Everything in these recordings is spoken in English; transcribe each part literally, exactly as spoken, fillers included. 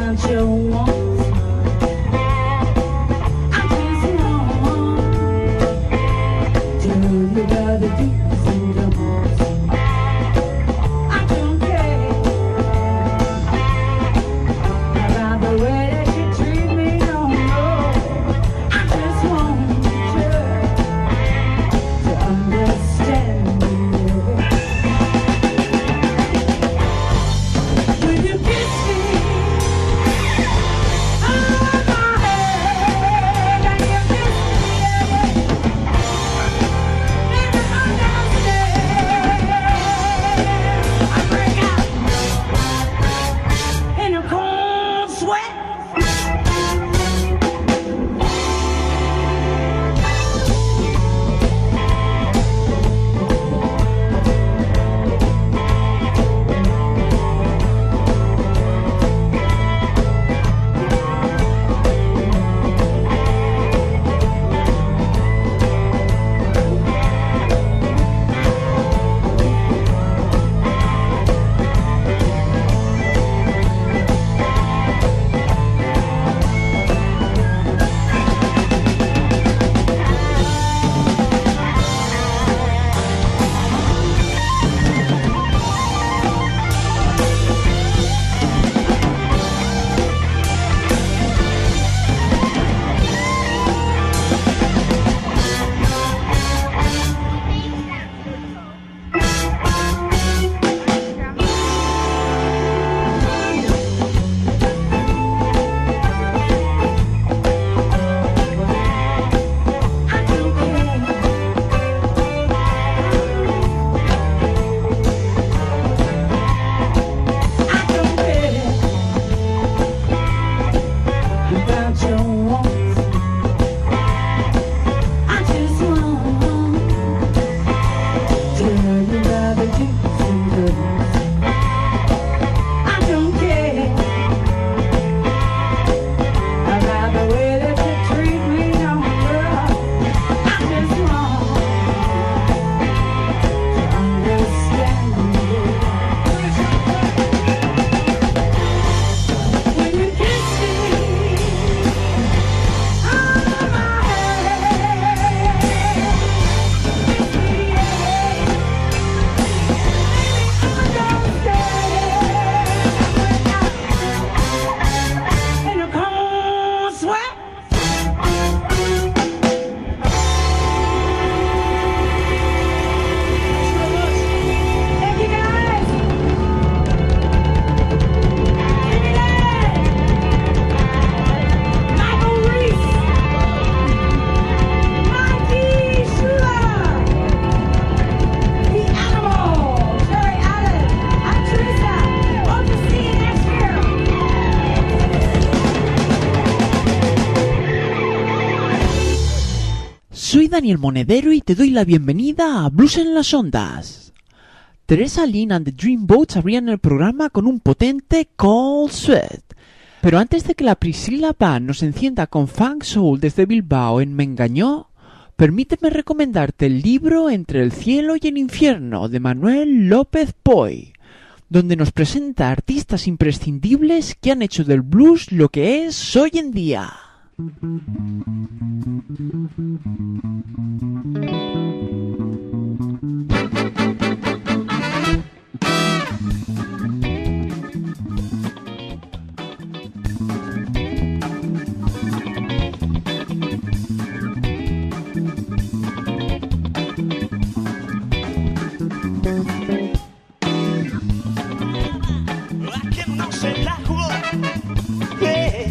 Soy Daniel Monedero y te doy la bienvenida a Blues en las Ondas. Teresa Lynn and the Dreamboats abrían el programa con un potente Cold Sweat. Pero antes de que la Priscilla Band nos encienda con Funk Soul desde Bilbao en Me Engañó, permíteme recomendarte el libro Entre el cielo y el infierno de Manuel López Poy, donde nos presenta artistas imprescindibles que han hecho del blues lo que es hoy en día.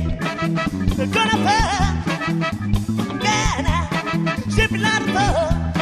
Gonna find, gonna, simply not a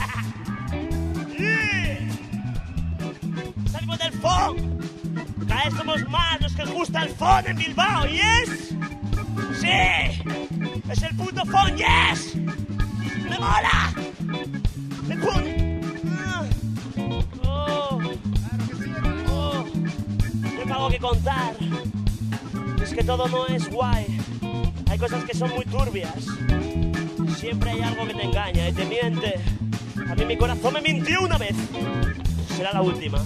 Yeah. Salimos del phone. Cada vez somos más los que os gusta el phone en Bilbao, ¿yes? Sí. Es el puto phone, yes. Me mola. Me pone. Ah. Oh. Oh. Tengo algo que contar. Es que todo no es guay. Hay cosas que son muy turbias. Siempre hay algo que te engaña y te miente. A mí mi corazón me mintió una vez. Será la última.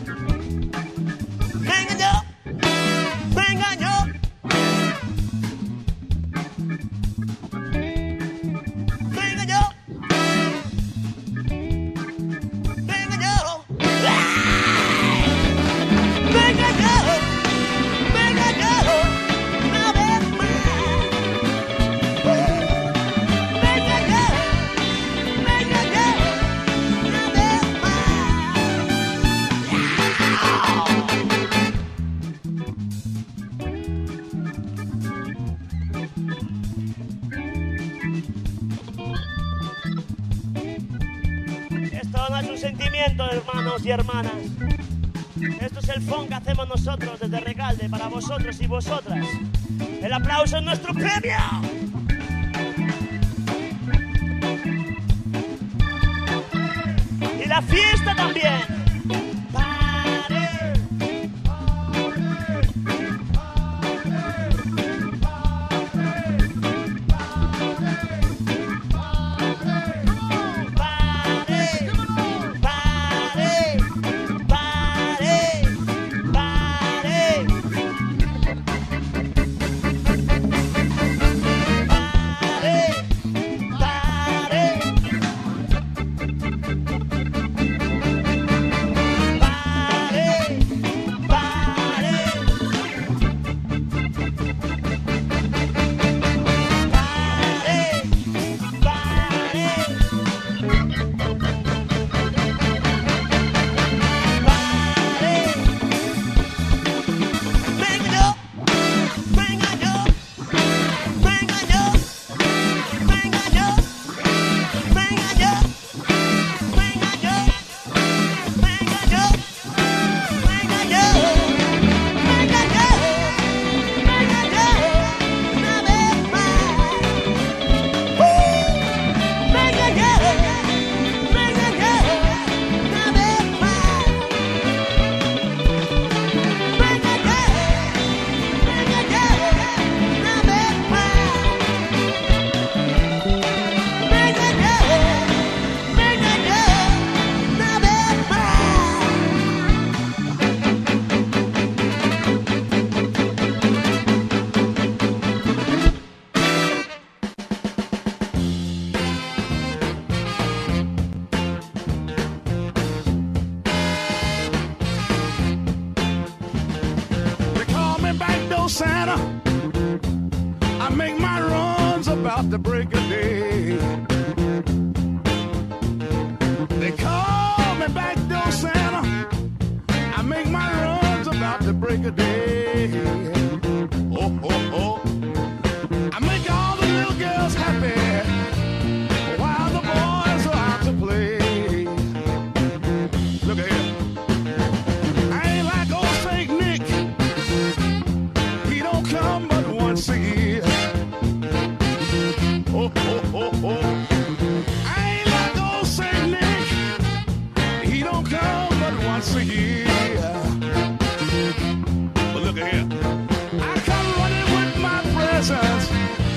Me engañó. Me engañó. Me engañó. Me engañó. Me engañó. Me engañó. Una vez más. Me engañó. Me engañó. Una vez más. Esto no es un sentimiento, hermanos y hermanas. Esto es el funk que hacemos nosotros desde Recalde para vosotros y vosotras. El aplauso es nuestro premio. Y la fiesta también. Pare. Pare. Pare. Pare. Pare. Santa, I make my runs about the break of day. They call me back door Santa, I make my runs about the break of day. Oh, oh, oh, I make all the little girls happy while the boys are out to play. Look at here. Come but once a year. Oh, oh, oh, oh. I ain't like old Saint Nick. He don't come but once a year. But look at here. I come running with my presents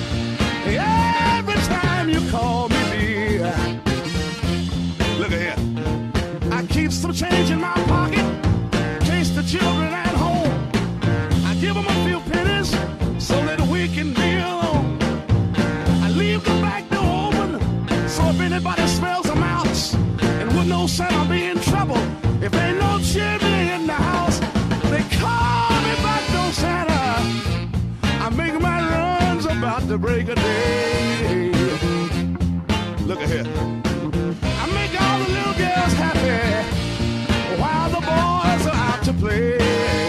every time you call me dear. Look at here. I keep some change in my pocket in case the children at home. I give them a few pennies so that we can be alone. I leave the back door open so if anybody smells a mouse, and would know Santa be in trouble if ain't no chimney in the house. They call me back door Santa. I make my runs about the break of day. Look at here. I make all the little girls happy while the boys are out to play.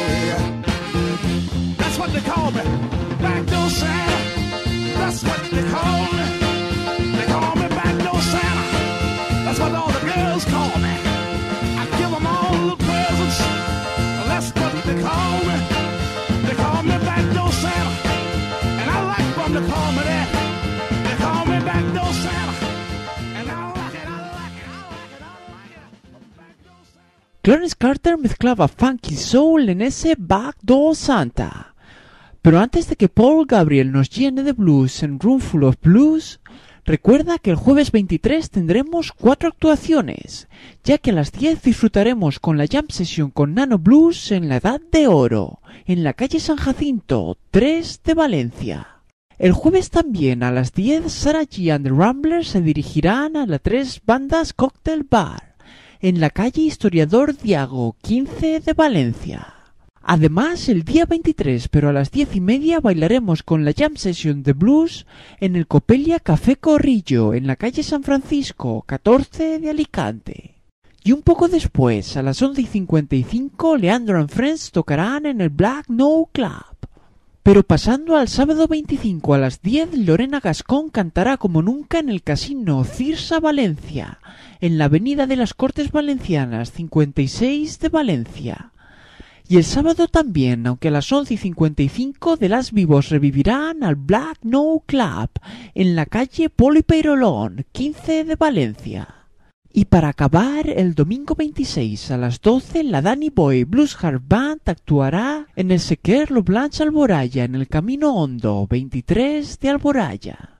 That's what they call me, back door Santa. That's what they call me. They call me back door Santa. That's what all the the girls call me. I give them all the presents. That's what they call me. They call me Backdoor Santa. And I like them to call me that. They call me Backdoor Santa. And I like it, I like it, I like it, I like it. Backdoor Santa. Clarence Carter mezclaba funky soul en ese Backdoor Santa. Pero antes de que Paul Gabriel nos llene de blues en Room Full of Blues, recuerda que el jueves veintitrés tendremos cuatro actuaciones, ya que a las diez disfrutaremos con la Jam Session con Nano Blues en la Edad de Oro, en la calle San Jacinto, tres de Valencia. El jueves también a las diez Sarah G and the Ramblers se dirigirán a la Tres Bandas Cocktail Bar, en la calle Historiador Diago, quince de Valencia. Además, el día veintitrés, pero a las diez y media, bailaremos con la Jam Session de Blues en el Copelia Café Corrillo, en la calle San Francisco, catorce de Alicante. Y un poco después, a las once y cincuenta y cinco, Leandro and Friends tocarán en el Black No Club. Pero pasando al sábado veinticinco a las diez, Lorena Gascón cantará como nunca en el Casino Cirsa Valencia, en la Avenida de las Cortes Valencianas, cincuenta y seis de Valencia. Y el sábado también, aunque a las once y cincuenta y cinco, de Las Vivos revivirán al Black No Club, en la calle Polo y Peirolón, quince de Valencia. Y para acabar, el domingo veintiséis a las doce, la Danny Boy Blues Hard Band actuará en el Sequer Lo Blanche Alboraya, en el Camino Hondo, veintitrés de Alboraya.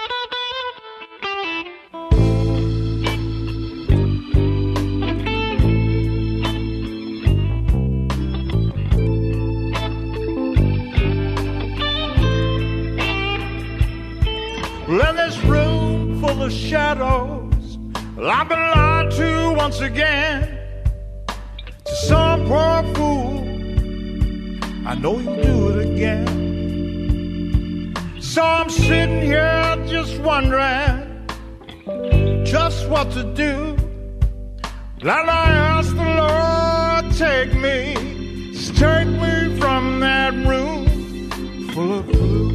Well, in this room full of shadows, well, I've been lied to once again. To some poor fool, I know you'll do it again. So I'm sitting here just wondering just what to do. And I ask the Lord, take me, just take me from that room full of blues.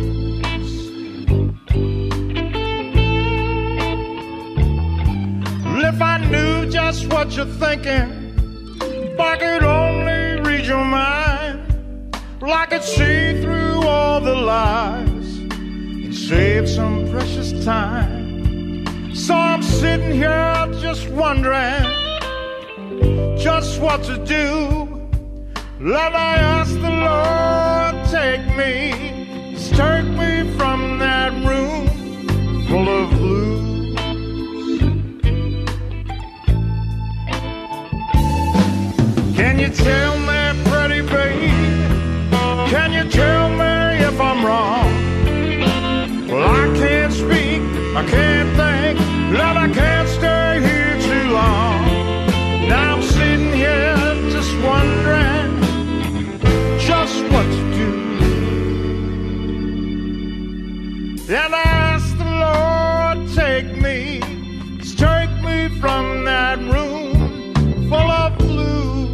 If I knew just what you're thinking, if I could only read your mind, well, I could see through all the lies and save some precious time. So I'm sitting here just wondering just what to do. Let I ask the Lord, take me, just take me from that room full of blues. Can you tell me, pretty baby, can you tell me if I'm wrong? Well, I can't speak, I can't think, Lord, I can't stay here too long. Now I'm sitting here just wondering just what to do. And I ask the Lord, take me, just take me from that room full of blues.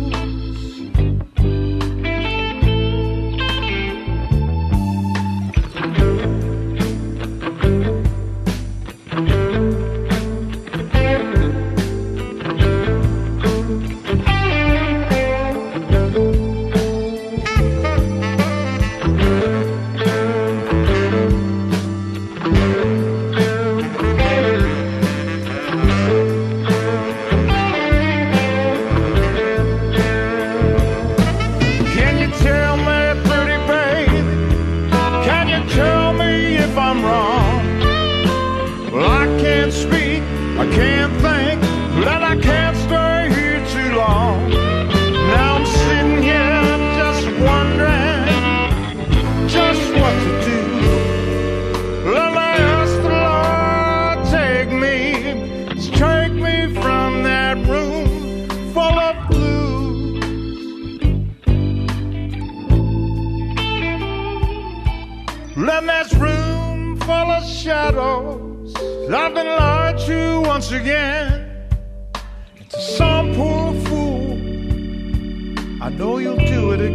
And there's room full of shadows. I've been lied to once again. To some poor fool, I know you'll do it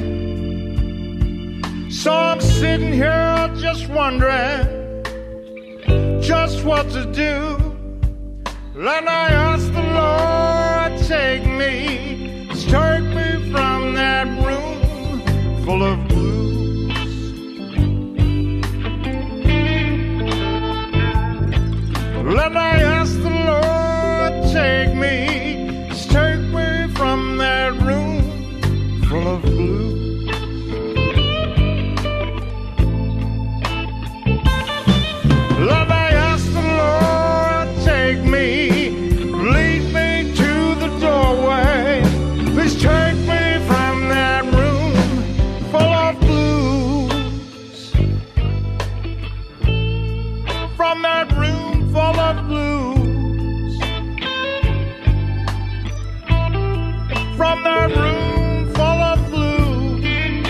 again. So I'm sitting here just wondering just what to do. Then I ask the Lord, take me, take me from that room full of blues. Then I ask the Lord, take me, take me from that room full of blues. Love, I ask the Lord, take me, lead me to the doorway. Please take me from that room full of blues. From that room full of blues. From that room full of blues.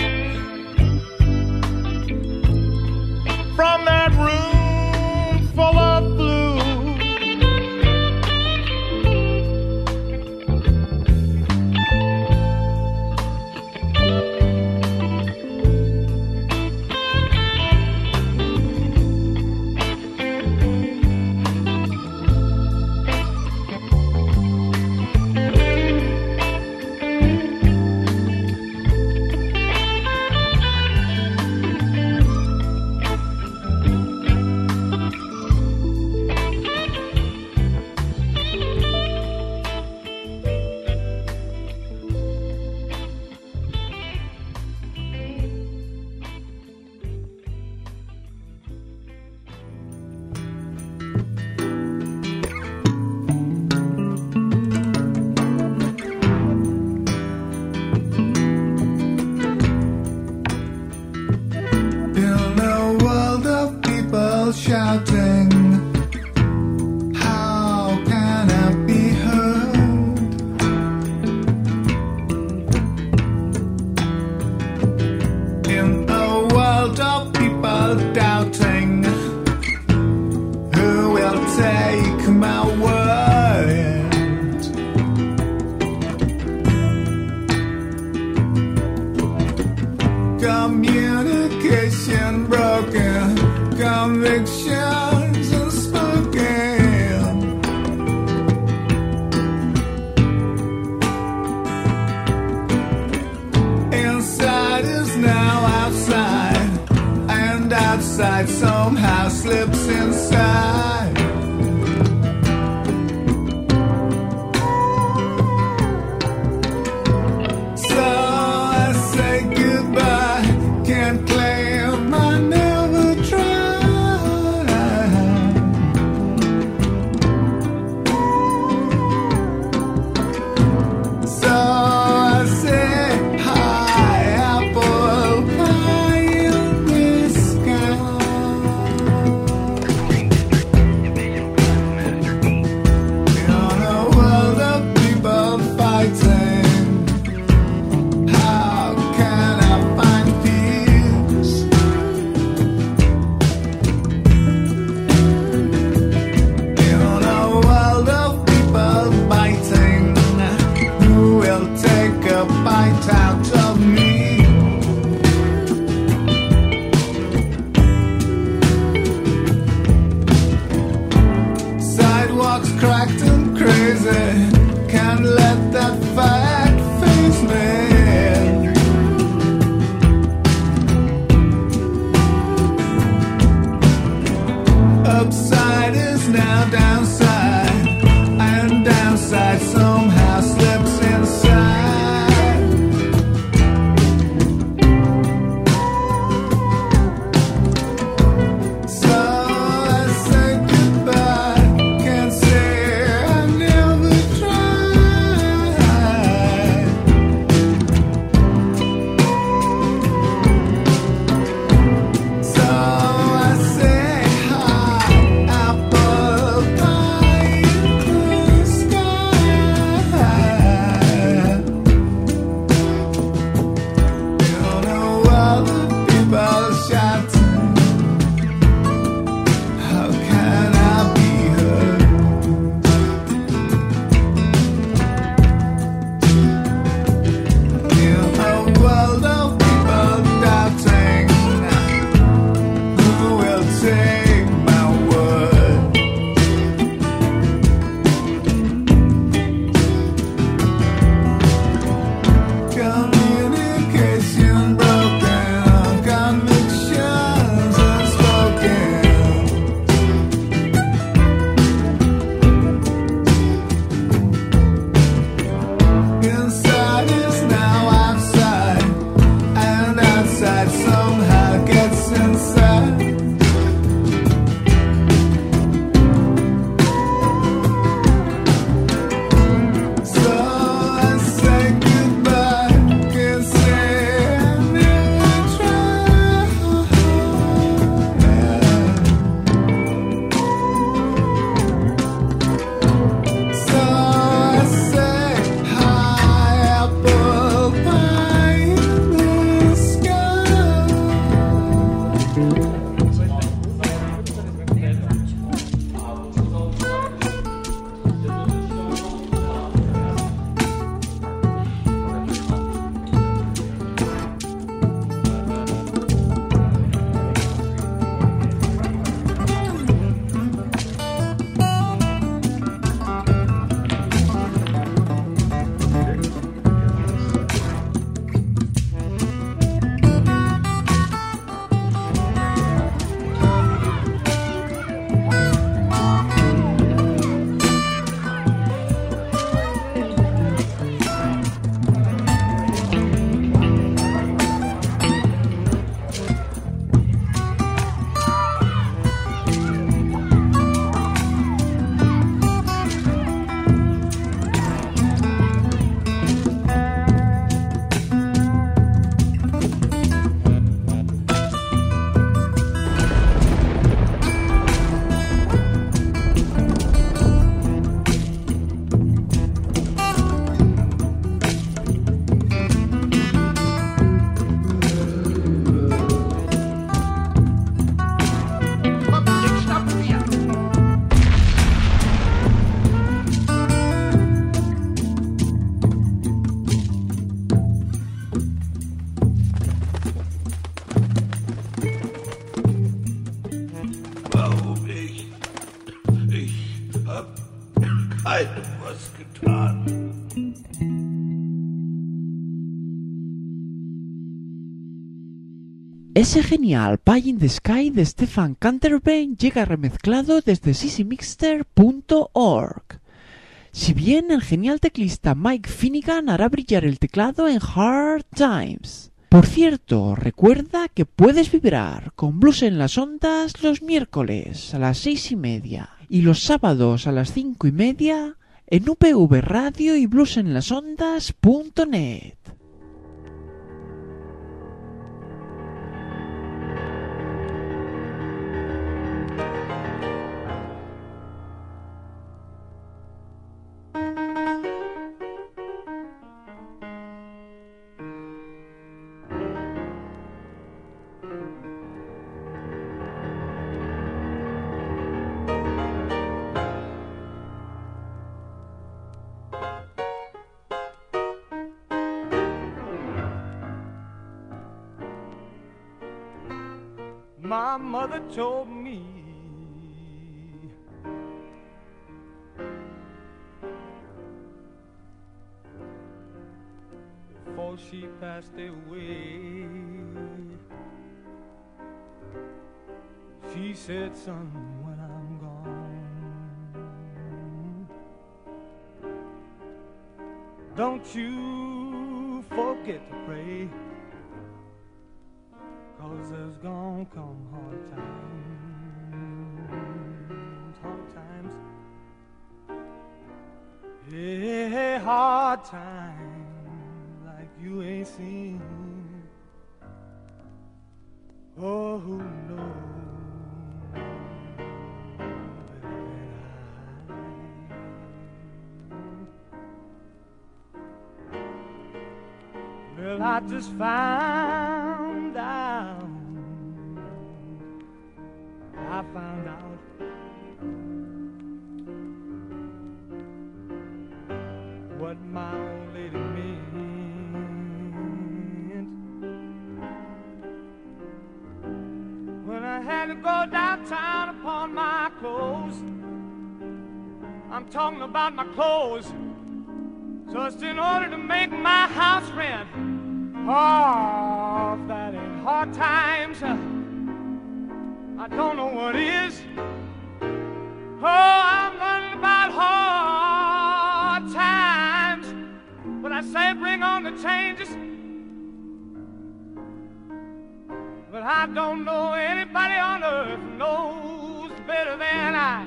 From that room full of blues. In a world of people shouting, how can I be heard? In a world of people doubting, who will take my word? Communication broken, convictions unspoken. Inside is now outside, and outside somehow slips inside. So I say goodbye, can't claim I never tried. So I say hi, apple pie in the sky. In a world of people fighting, how can I find peace? In a world of people biting, who will take a bite out of me? Sidewalks cracked and crazy, can't let that fact face me. Upside is now downside, and downside somehow slips inside. So I say goodbye, can't say I never tried. So I say hi, apple pie in the sky. this guitar. Ese genial Pie in the Sky de Stefan Canterbury llega remezclado desde sissy mixter punto org. Si bien el genial teclista Mike Finnegan hará brillar el teclado en Hard Times. Por cierto, recuerda que puedes vibrar con Blues en las Ondas los miércoles a las seis y media y los sábados a las cinco y media en U P V Radio y blues en las ondas punto net. My mother told me before she passed away, she said, son, when I'm gone, don't you forget to pray, 'cause there's gonna come hard times, hard times, yeah, hard times like you ain't seen. Oh, who knows better than I? Well, I just found out, I found out what my old lady meant when I had to go downtown upon my clothes. I'm talking about my clothes, just in order to make my house rent. Oh, that ain't hard times. I don't know what is. Oh, I'm learning about hard times. But I say bring on the changes. But I don't know anybody on earth knows better than I.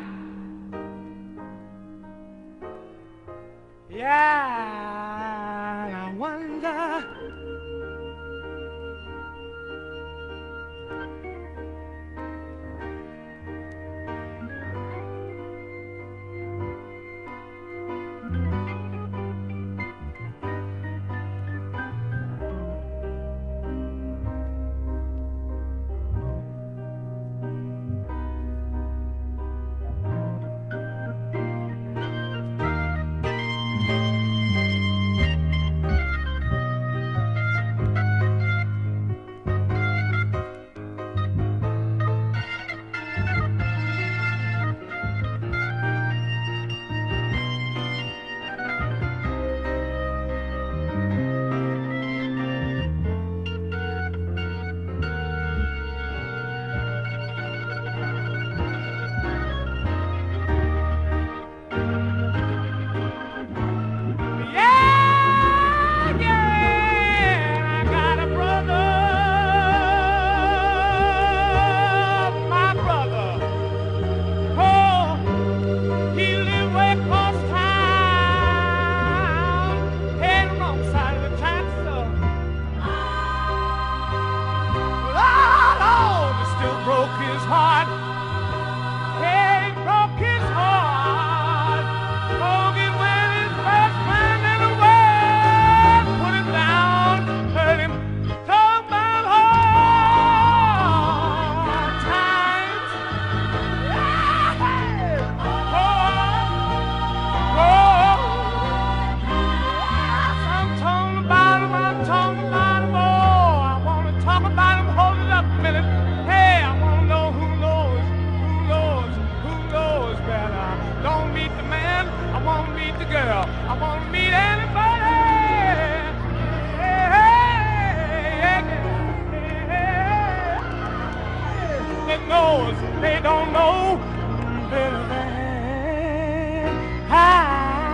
Yeah, I wonder. well, I want to meet anybody. Hey, hey, hey, that knows they don't know better than I.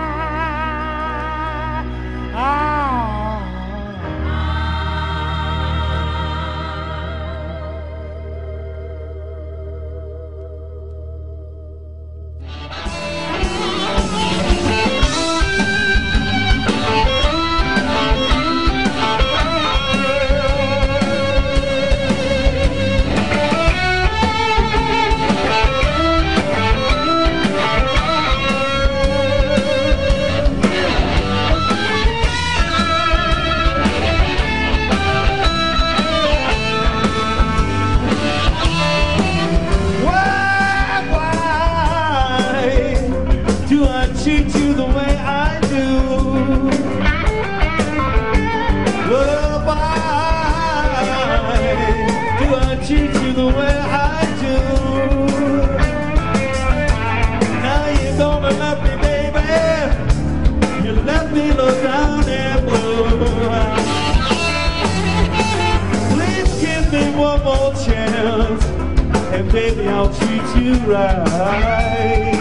Baby, I'll treat you right.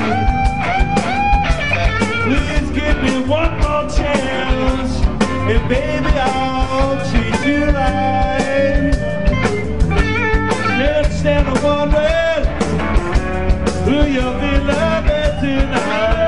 Please give me one more chance, and baby, I'll treat you right. Can't stand the wondering who you'll be loving tonight.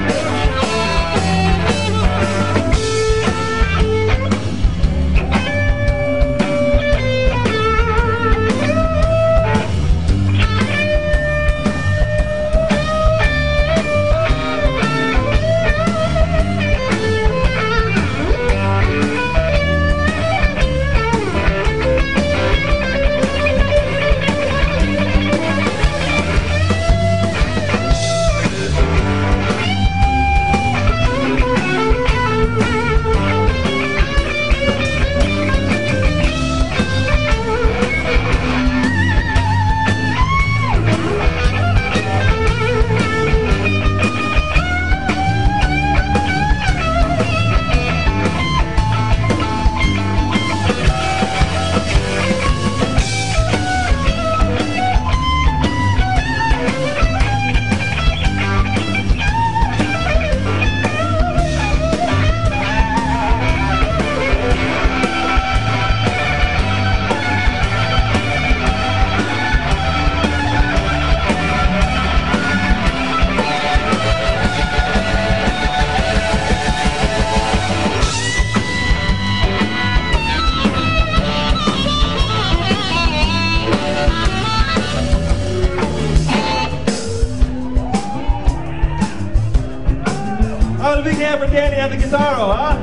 Big hand for Danny on the guitar, huh?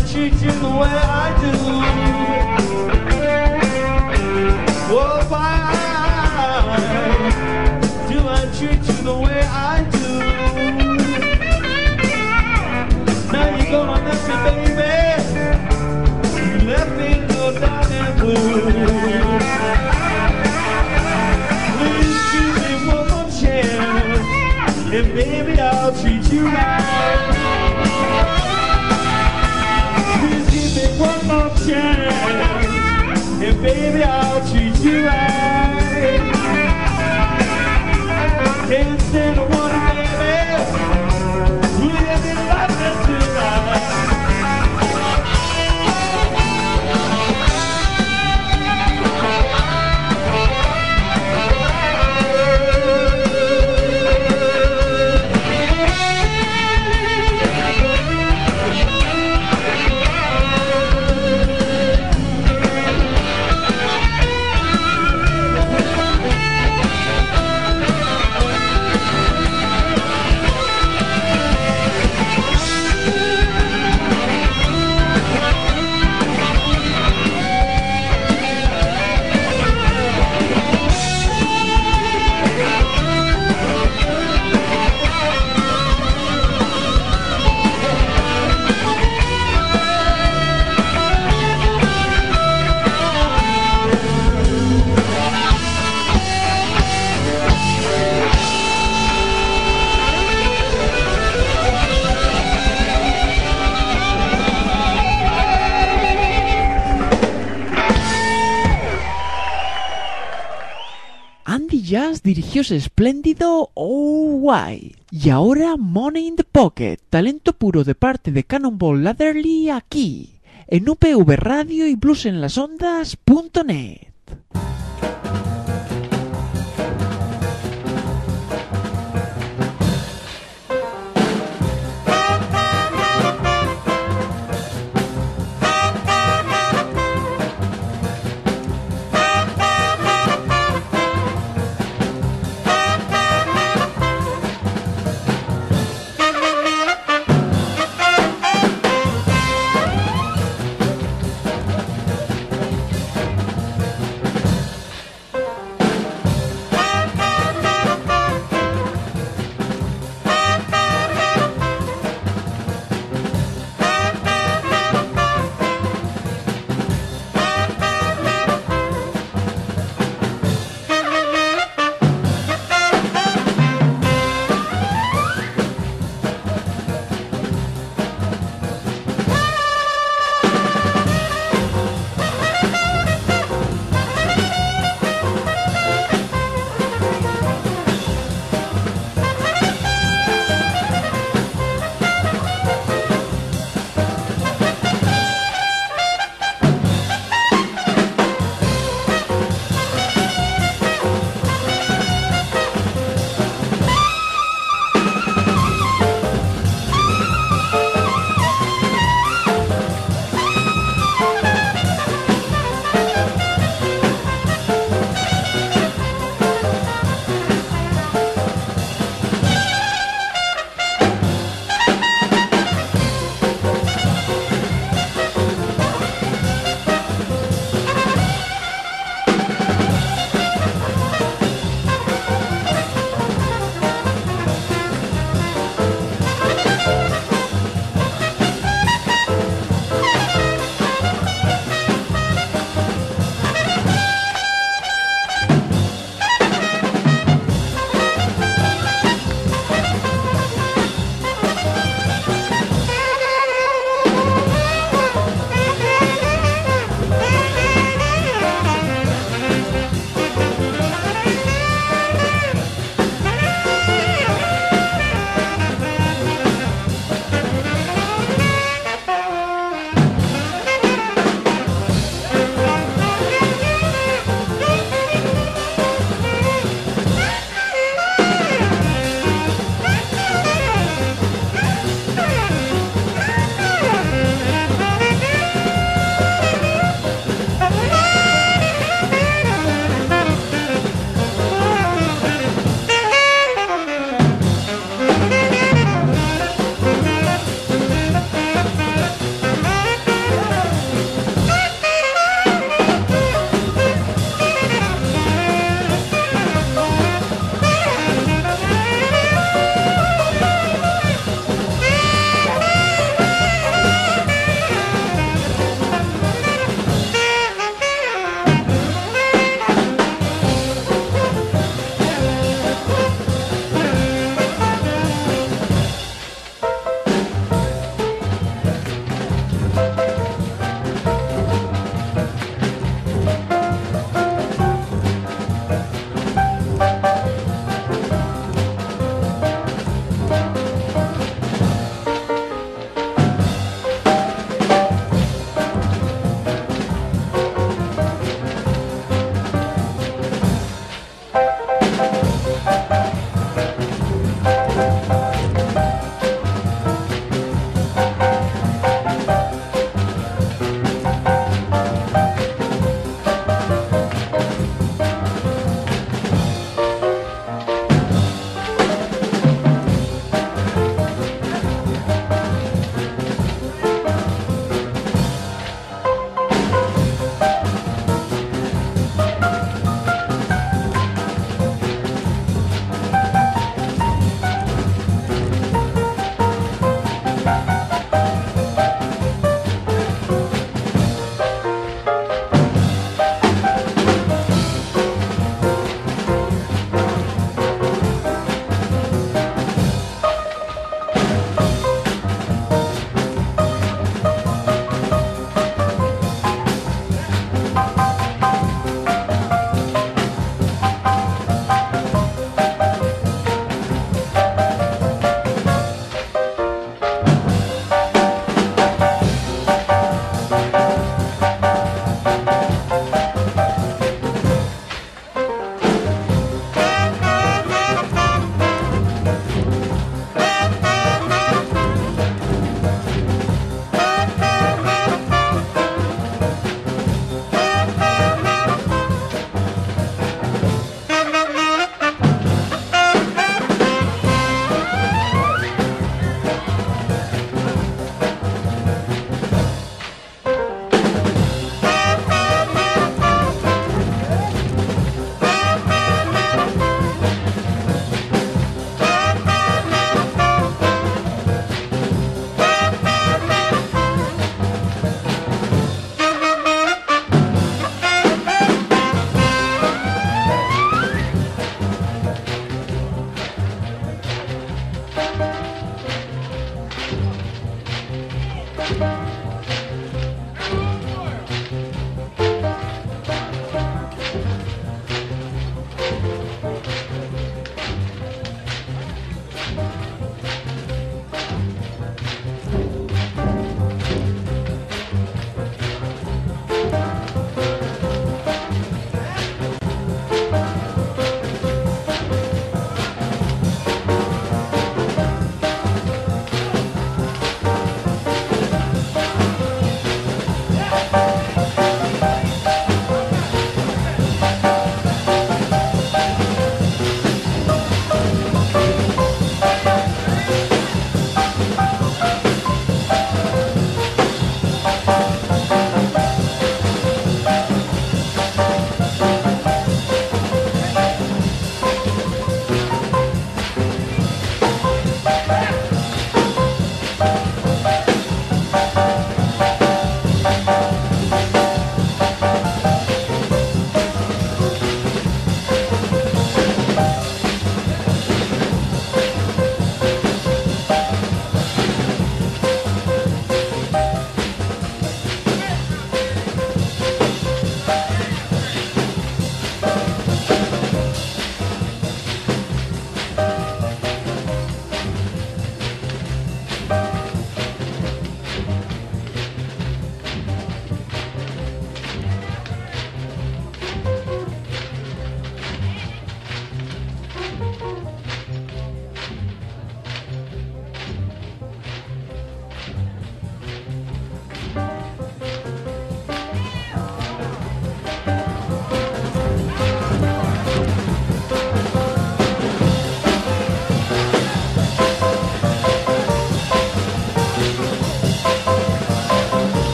treat you the way I do? Oh, why do I treat you the way I do? Now you're gonna miss me, baby. You left me so down and blue. Please give me one more chance, and baby, I'll treat you right. Please give me one more chance, and baby, I'll treat you right. Can't stand the water, baby. Live in life tonight. Andy Jazz dirigió ese espléndido Oh Why. Y ahora Money in the Pocket, talento puro de parte de Cannonball Adderley aquí, en U P V Radio y bluesenlasondas punto net.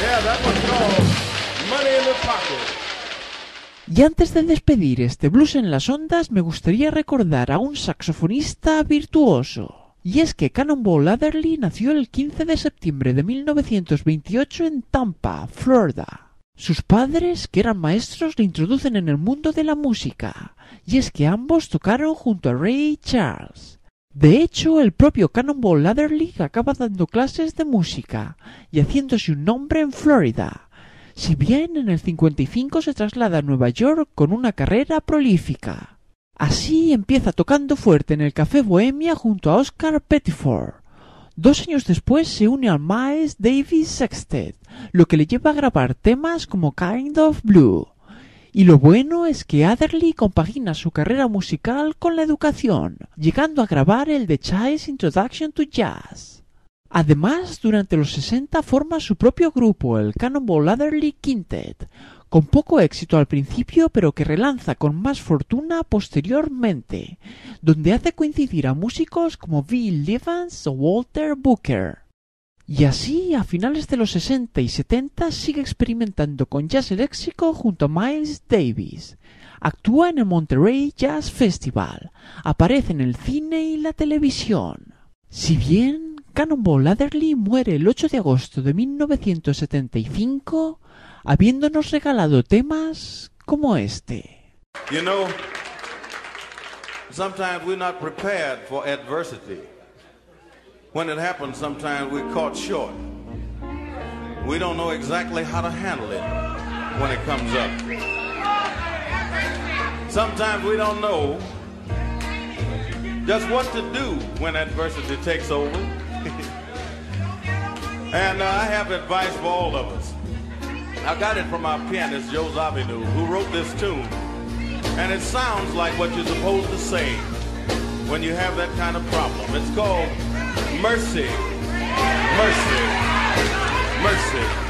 Yeah, that one's called Money in the Pocket. Y antes de despedir este Blues en las Ondas, me gustaría recordar a un saxofonista virtuoso. Y es que Cannonball Adderley nació el quince de septiembre de mil novecientos veintiocho en Tampa, Florida. Sus padres, que eran maestros, le introducen en el mundo de la música, y es que ambos tocaron junto a Ray Charles. De hecho, el propio Cannonball Adderley acaba dando clases de música y haciéndose un nombre en Florida, si bien en el cincuenta y cinco se traslada a Nueva York con una carrera prolífica. Así empieza tocando fuerte en el Café Bohemia junto a Oscar Pettiford. Dos años después se une al Miles Davis Sextet, lo que le lleva a grabar temas como Kind of Blue. Y lo bueno es que Adderley compagina su carrera musical con la educación, llegando a grabar el The Child's Introduction to Jazz. Además, durante los sesenta forma su propio grupo, el Cannonball Adderley Quintet, con poco éxito al principio, pero que relanza con más fortuna posteriormente, donde hace coincidir a músicos como Bill Evans o Walter Booker. Y así, a finales de los sesenta y setenta, sigue experimentando con jazz eléctrico junto a Miles Davis. Actúa en el Monterey Jazz Festival, aparece en el cine y la televisión. Si bien Cannonball Adderley muere el ocho de agosto de mil novecientos setenta y cinco, habiéndonos regalado temas como este. You know, sometimes we're not prepared for adversity. When it happens, sometimes we're caught short. We don't know exactly how to handle it when it comes up. Sometimes we don't know just what to do when adversity takes over. And uh, I have advice for all of us. I got it from our pianist, Joe Zawinul, who wrote this tune. And it sounds like what you're supposed to say when you have that kind of problem. It's called Mercy, Mercy, Mercy.